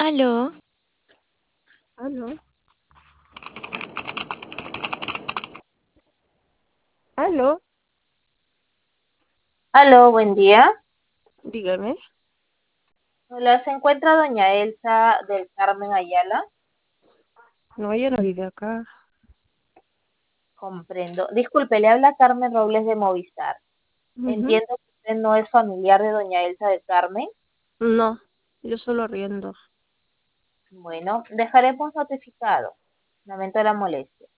Aló, Aló, aló, Aló, buen día. dígame. Hola, ¿se encuentra doña Elsa del Carmen Ayala? No, ella no vive acá. Comprendo. Disculpe, le habla Carmen Robles de Movistar. Ujú. Entiendo que usted no es familiar de doña Elsa del Carmen. No, yo solo arriendo. Bueno, dejaremos notificado. Lamento la molestia.